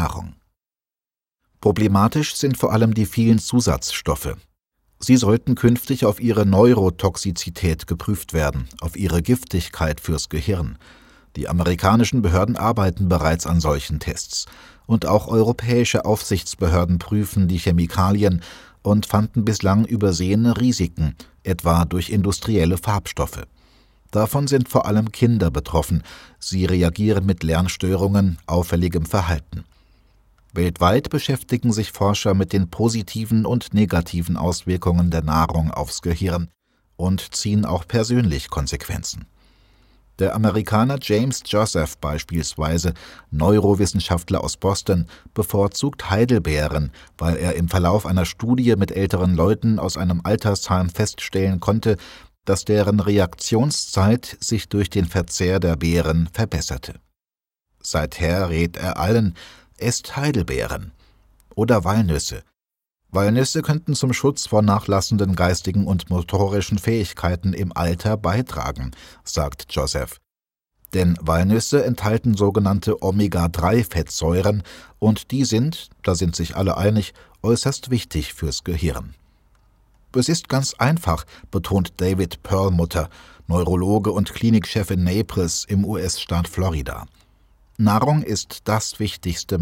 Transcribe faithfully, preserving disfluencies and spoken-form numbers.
Nahrung. Problematisch sind vor allem die vielen Zusatzstoffe. Sie sollten künftig auf ihre Neurotoxizität geprüft werden, auf ihre Giftigkeit fürs Gehirn. Die amerikanischen Behörden arbeiten bereits an solchen Tests. Und auch europäische Aufsichtsbehörden prüfen die Chemikalien und fanden bislang übersehene Risiken, etwa durch industrielle Farbstoffe. Davon sind vor allem Kinder betroffen. Sie reagieren mit Lernstörungen, auffälligem Verhalten. Weltweit beschäftigen sich Forscher mit den positiven und negativen Auswirkungen der Nahrung aufs Gehirn und ziehen auch persönlich Konsequenzen. Der Amerikaner James Joseph beispielsweise, Neurowissenschaftler aus Boston, bevorzugt Heidelbeeren, weil er im Verlauf einer Studie mit älteren Leuten aus einem Altersheim feststellen konnte, dass deren Reaktionszeit sich durch den Verzehr der Beeren verbesserte. Seither rät er allen, esst Heidelbeeren oder Walnüsse. Walnüsse könnten zum Schutz vor nachlassenden geistigen und motorischen Fähigkeiten im Alter beitragen, sagt Joseph. Denn Walnüsse enthalten sogenannte Omega drei Fettsäuren und die sind, da sind sich alle einig, äußerst wichtig fürs Gehirn. Es ist ganz einfach, betont David Perlmutter, Neurologe und Klinikchef in Naples im U S-Staat Florida. Nahrung ist das wichtigste